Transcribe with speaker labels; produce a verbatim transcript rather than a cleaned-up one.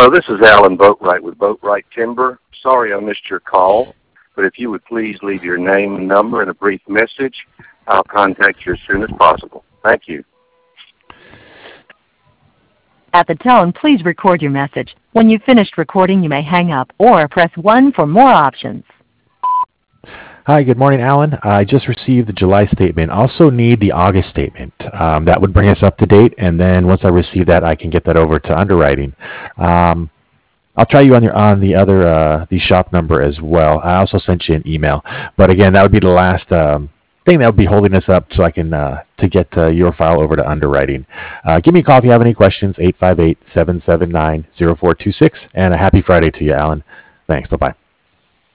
Speaker 1: Hello, this is Alan Boatwright with Boatwright Timber. Sorry I missed your call, but if you would please leave your name and number and a brief message, I'll contact you as soon as possible. Thank you.
Speaker 2: At the tone, please record your message. When you've finished recording, you may hang up or press one for more options.
Speaker 3: Hi, good morning, Alan. I just received the July statement. Also need the August statement. Um, that would bring us up to date, and then once I receive that, I can get that over to underwriting. Um, I'll try you on your on the other uh, the shop number as well. I also sent you an email, but again, that would be the last um, thing that would be holding us up, so I can uh, to get uh, your file over to underwriting. Uh, give me a call if you have any questions. eight five eight, seven seven nine, zero four two six, and a happy Friday to you, Alan. Thanks. Bye bye.